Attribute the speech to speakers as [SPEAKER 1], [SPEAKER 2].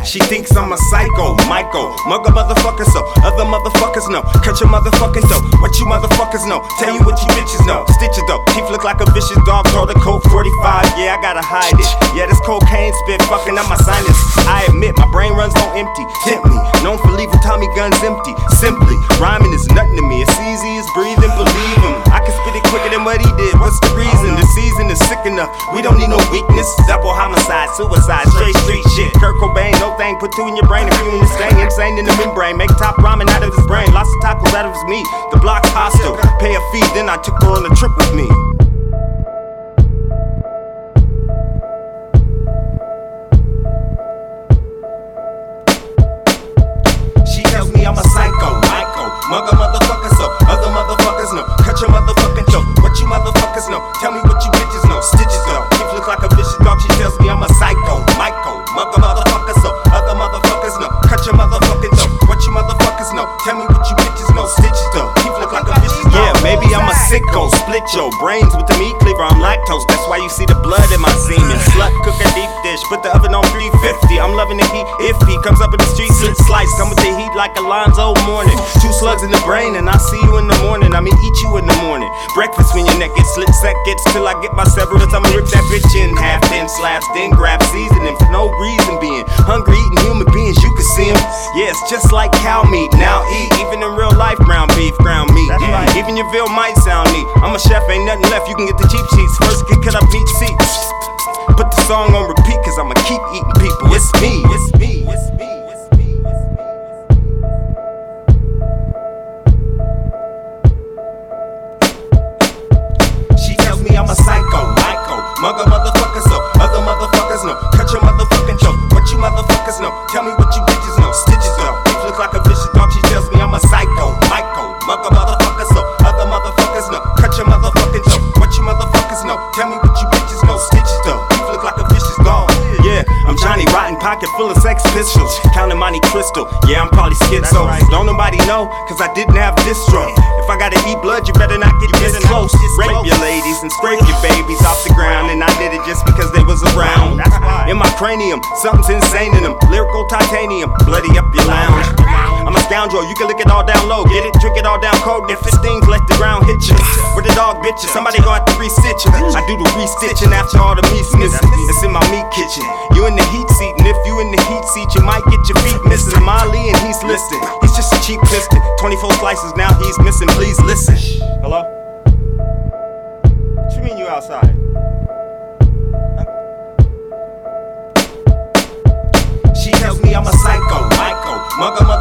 [SPEAKER 1] She thinks I'm a psycho, Michael, mugger motherfucker, so other motherfuckers know. Cut your motherfucking dough, what you motherfuckers know. Tell you what you bitches know. Stitch it though, teeth look like a vicious dog. Told the coke 45, yeah, I gotta hide it. Yeah, this cocaine spit fucking up my sinus. I admit my brain runs on empty. Tempt me, known for leaving Tommy guns empty. Simply, rhyming is nothing to me. It's easy as breathing, believe him. I can spit it quicker than what he did. What's the reason? The season is sick enough. We don't need no weakness. Double homicide, suicide, straight street shit. Kurt Cobain, no thing, put two in your brain if you in this thing. Insane in the membrane, make top ramen out of his brain. Lots of tacos out of his meat. The block's hostile. Pay a fee, then I took her on a trip with me. She tells me I'm a psycho, Michael, mugger motherfucker, so other motherfuckers know. Cut your motherfucking throat, what you motherfuckers know. Tell me what you bitches know. Stitches though, teeth look like a vicious dog. She tells me I'm a psycho, Michael, mugger motherfucker, so other motherfuckers know. Cut your motherfucking throat, what you motherfuckers know. Tell me what you bitches know. Stitches though, teeth look like a vicious dog. Yeah, maybe I'm a sicko, split your brains with the meat cleaver. I'm lactose, that's why you see the blood in my semen. Slut, cook a deep dish, put the oven on 350. I'm loving the heat. If he comes up in the street, slit slice, come with the heat like Alonzo Mourning. 2 slugs in the brain and I see you in the morning. I mean eat you in the morning. Breakfast when your neck gets slit seconds till I get my severance. I'ma rip that bitch in half, then slabs, then grab seasoning for no reason being. Hungry eating human beings, you can see them. Yeah, it's just like cow meat. Now eat, even in real life, ground beef, ground meat. Right. Even your veal might sound neat. I'm a chef, ain't nothing left. You can get the cheap sheets. First get cut up each seat. Put the song on repeat, cause I'ma keep eating people. It's me, it's me, it's me. I'm a psycho, Michael, mugger motherfucker, so other motherfuckers know. Cut your motherfucking throat, what you motherfuckers know. Tell me what you bitches know. Stitches though, teeth look like a vicious dog. She tells me I'm a psycho, Michael, mugger motherfucker, so other motherfuckers know. Cut your motherfucking throat, what you motherfuckers know. Tell me what you bitches know. Stitches though, teeth look like a vicious dog. Yeah, I'm Johnny Rotten, pocket full of Sex Pistols. Counting Monte Crystal, yeah, I'm probably schizo. Right. Don't nobody know, cause I didn't have distro. If I gotta eat blood, you better not get this close. Rape your ladies and scrape your babies off the ground. And I did it just because they was around. In my cranium, something's insane in them. Lyrical titanium, bloody up your lounge. I'm a scoundrel, you can lick it all down low. Get it, drink it all down cold. If it stings, let the ground hit you. Where the dog bit you, somebody gon' have to re-stitch you. I do the re-stitching after all the meat's missing. It's in my meat kitchen. You in the heat seat, and if you in the heat seat, you might get your feet missing. Molly and he's listening. He's just a cheap piston. 24 slices, now he's missing. Please listen. Hello? What you mean you outside? She tells me I'm a psycho, Michael, mugger